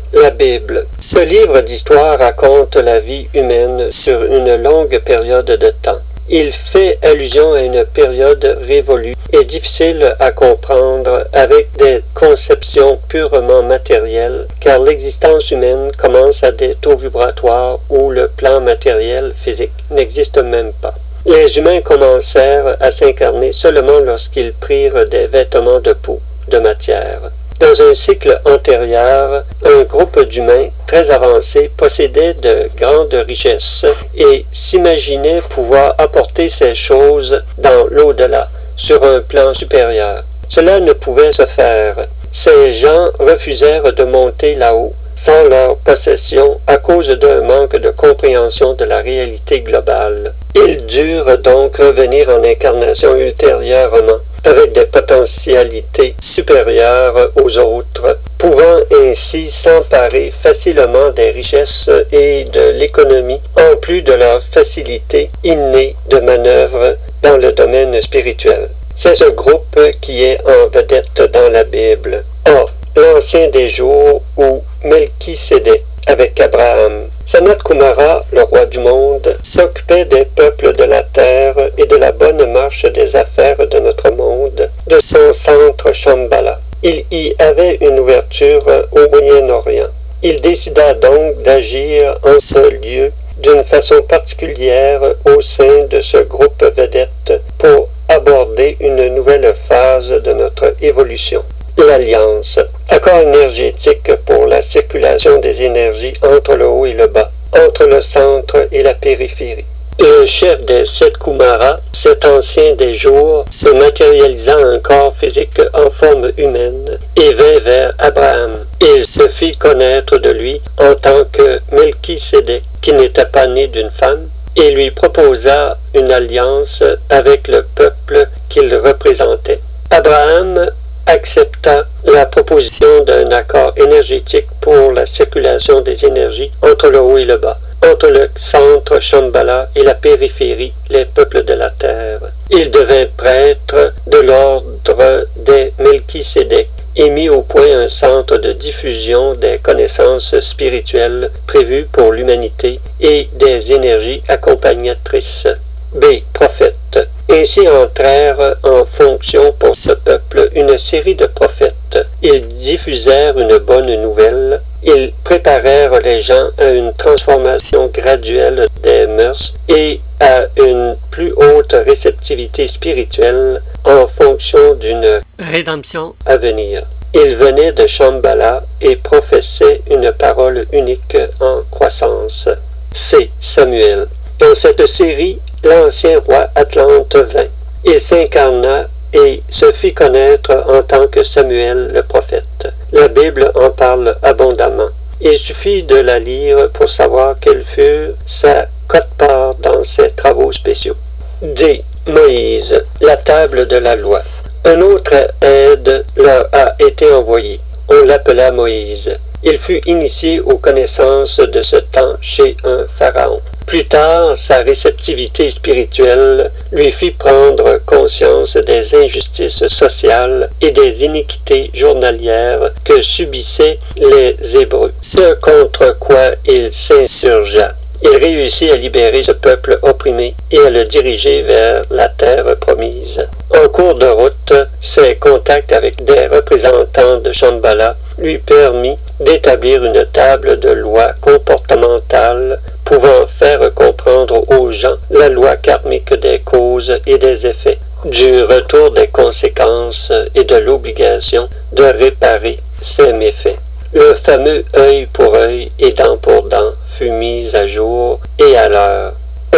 La Bible. Ce livre d'histoire raconte la vie humaine sur une longue période de temps. Il fait allusion à une période révolue et difficile à comprendre avec des conceptions purement matérielles, car l'existence humaine commence à des taux vibratoires où le plan matériel physique n'existe même pas. Les humains commencèrent à s'incarner seulement lorsqu'ils prirent des vêtements de peau, de matière. Dans un cycle antérieur, un groupe d'humains très avancés possédait de grandes richesses et s'imaginait pouvoir apporter ces choses dans l'au-delà, sur un plan supérieur. Cela ne pouvait se faire. Ces gens refusèrent de monter là-haut sans leur possession à cause d'un manque de compréhension de la réalité globale. Ils durent donc revenir en incarnation ultérieurement, avec des potentialités supérieures aux autres, pouvant ainsi s'emparer facilement des richesses et de l'économie, en plus de leur facilité innée de manœuvre dans le domaine spirituel. C'est ce groupe qui est en vedette dans la Bible. Or, l'Ancien des jours ou Melchisédek avec Abraham. Sanat Kumara, le roi du monde, s'occupait des peuples de la terre et de la bonne marche des affaires de notre monde, de son centre Shambhala. Il y avait une ouverture au Moyen-Orient. Il décida donc d'agir en ce lieu d'une façon particulière au sein de ce groupe vedette pour aborder une nouvelle phase de notre évolution. L'Alliance, accord énergétique pour la circulation des énergies entre le haut et le bas, entre le centre et la périphérie. Le chef des 7 Kumaras, cet ancien des jours, se matérialisa un corps physique en forme humaine et vint vers Abraham. Il se fit connaître de lui en tant que Melchisédek, qui n'était pas né d'une femme, et lui proposa une alliance avec le peuple qu'il représentait. Abraham accepta la proposition d'un accord énergétique pour la circulation des énergies entre le haut et le bas, entre le centre Shambhala et la périphérie, les peuples de la terre. Il devint prêtre de l'ordre des Melchisédek et mit au point un centre de diffusion des connaissances spirituelles prévues pour l'humanité et des énergies accompagnatrices. B. Prophète. Ainsi entrèrent en fonction pour ce peuple une série de prophètes. Ils diffusèrent une bonne nouvelle. Ils préparèrent les gens à une transformation graduelle des mœurs et à une plus haute réceptivité spirituelle en fonction d'une rédemption à venir. Ils venaient de Shambhala et professaient une parole unique en croissance. C. Samuel. Dans cette série, l'ancien roi Atlante vint. Il s'incarna et se fit connaître en tant que Samuel le prophète. La Bible en parle abondamment. Il suffit de la lire pour savoir quelle fut sa quote-part dans ses travaux spéciaux. D. Moïse, la table de la loi. Un autre aide leur a été envoyé. On l'appela Moïse. Il fut initié aux connaissances de ce temps chez un pharaon. Plus tard, sa réceptivité spirituelle lui fit prendre conscience des injustices sociales et des iniquités journalières que subissaient les Hébreux, ce contre quoi il s'insurgea. Il réussit à libérer ce peuple opprimé et à le diriger vers la terre promise. En cours de route, ses contacts avec des représentants de Shambhala lui permit d'établir une table de loi comportementale pouvant faire comprendre aux gens la loi karmique des causes et des effets, du retour des conséquences et de l'obligation de réparer ces méfaits. Le fameux œil pour œil et dent pour dent fut mis à jour et à l'heure.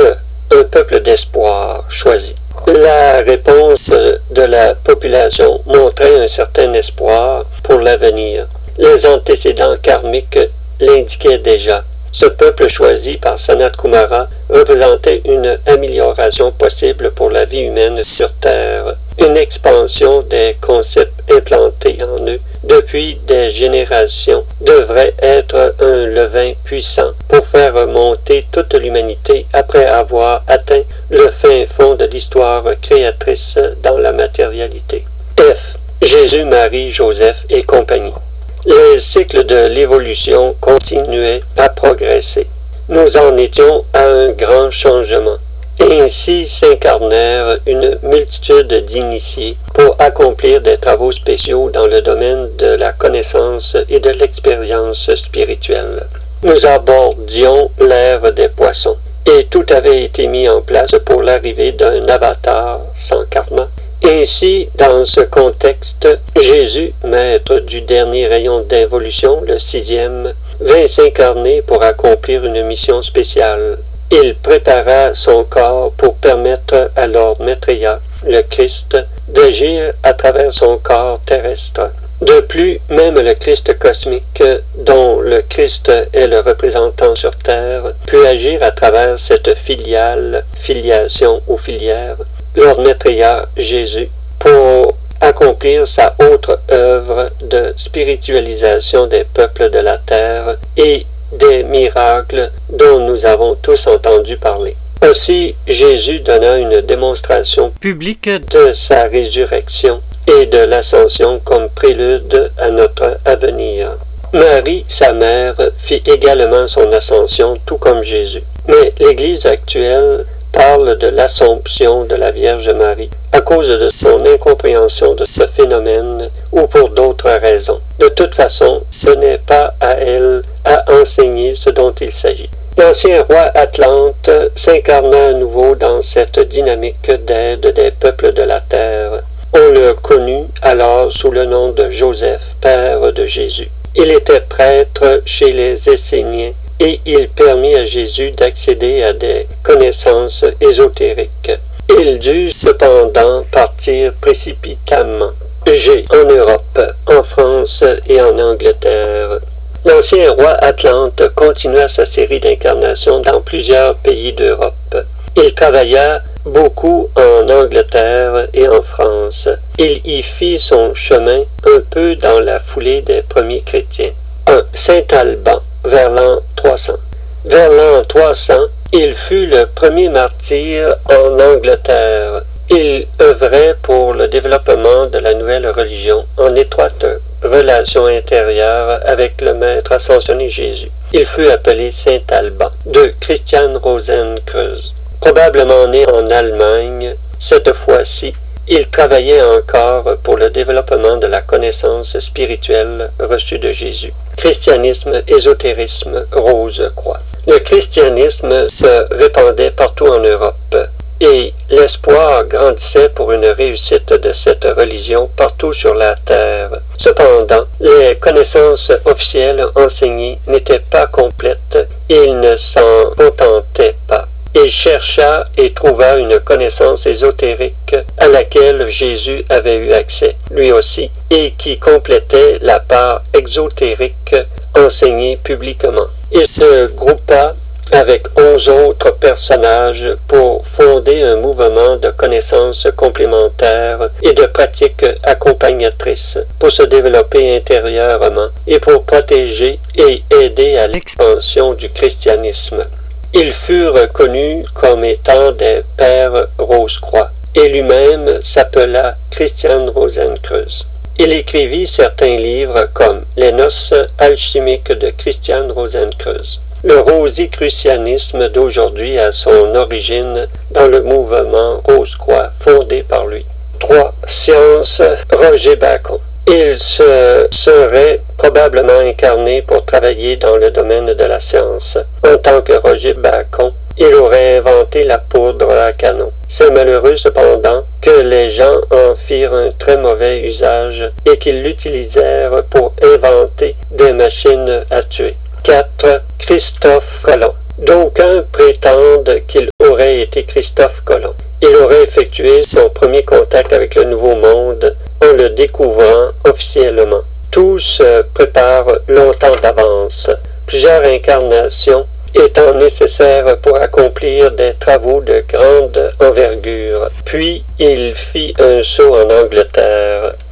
Un peuple d'espoir choisi. La réponse de la population montrait un certain espoir pour l'avenir. Les antécédents karmiques l'indiquaient déjà. Ce peuple choisi par Sanat Kumara représentait une amélioration possible pour la vie humaine sur Terre, une expansion des concepts implantés en eux depuis des générations devrait être un levain puissant pour faire remonter toute l'humanité après avoir atteint le fin fond de l'histoire créatrice dans la matérialité. F. Jésus, Marie, Joseph et compagnie. Le cycle de l'évolution continuait à progresser. Nous en étions à un grand changement. Et ainsi s'incarnèrent une multitude d'initiés pour accomplir des travaux spéciaux dans le domaine de la connaissance et de l'expérience spirituelle. Nous abordions l'ère des poissons, et tout avait été mis en place pour l'arrivée d'un avatar sans karma. Ainsi, dans ce contexte, Jésus, maître du dernier rayon d'involution, le 6e, vint s'incarner pour accomplir une mission spéciale. Il prépara son corps pour permettre à Lord Maitreya, le Christ, d'agir à travers son corps terrestre. De plus, même le Christ cosmique, dont le Christ est le représentant sur Terre, peut agir à travers cette filiation ou filière, Lord Maitreya, Jésus, pour accomplir sa autre œuvre de spiritualisation des peuples de la Terre et des miracles dont nous avons tous entendu parler. Aussi, Jésus donna une démonstration publique de sa résurrection et de l'ascension comme prélude à notre avenir. Marie, sa mère, fit également son ascension tout comme Jésus. Mais l'Église actuelle parle de l'Assomption de la Vierge Marie à cause de son incompréhension de ce phénomène ou pour d'autres raisons. De toute façon, ce n'est pas à elle à enseigner ce dont il s'agit. L'ancien roi Atlante s'incarna à nouveau dans cette dynamique d'aide des peuples de la terre. On le connut alors sous le nom de Joseph, père de Jésus. Il était prêtre chez les Esséniens et il permit à Jésus d'accéder à des connaissances ésotériques. Il dut cependant partir précipitamment, en Europe, en France et en Angleterre. L'ancien roi Atlante continua sa série d'incarnations dans plusieurs pays d'Europe. Il travailla beaucoup en Angleterre et en France. Il y fit son chemin un peu dans la foulée des premiers chrétiens. 1. Saint Alban, vers l'an 300. Vers l'an 300, il fut le premier martyr en Angleterre. Il œuvrait pour le développement de la nouvelle religion en étroite relation intérieure avec le maître ascensionné Jésus. Il fut appelé Saint Alban, de Christian Rosenkreuz. Probablement né en Allemagne, cette fois-ci, il travaillait encore pour le développement de la connaissance spirituelle reçue de Jésus. Christianisme, ésotérisme, Rose-Croix. Le christianisme se répandait partout en Europe et l'espoir grandissait pour une réussite de cette religion partout sur la terre. Cependant, les connaissances officielles enseignées n'étaient pas complètes et il ne s'en contentait pas. Il chercha et trouva une connaissance ésotérique à laquelle Jésus avait eu accès, lui aussi, et qui complétait la part exotérique enseignée publiquement. Il se groupa avec 11 autres personnages pour fonder un mouvement de connaissances complémentaires et de pratiques accompagnatrices pour se développer intérieurement et pour protéger et aider à l'expansion du christianisme. Ils furent connus comme étant des pères Rose-Croix, et lui-même s'appela Christian Rosenkreuz. Il écrivit certains livres comme Les Noces alchimiques de Christian Rosenkreuz. Le rosicrucianisme d'aujourd'hui a son origine dans le mouvement Rose-Croix fondé par lui. 3. Science, Roger Bacon. Il se serait probablement incarné pour travailler dans le domaine de la science. En tant que Roger Bacon, il aurait inventé la poudre à canon. C'est malheureux cependant que les gens en firent un très mauvais usage et qu'ils l'utilisèrent pour inventer des machines à tuer. 4. Christophe Colomb. D'aucuns prétendent qu'il aurait été Christophe Colomb. Il aurait effectué son premier contact avec le Nouveau Monde en le découvrant officiellement. Tout se prépare longtemps d'avance, plusieurs incarnations étant nécessaires pour accomplir des travaux de grande envergure. Puis il fit un saut en Angleterre.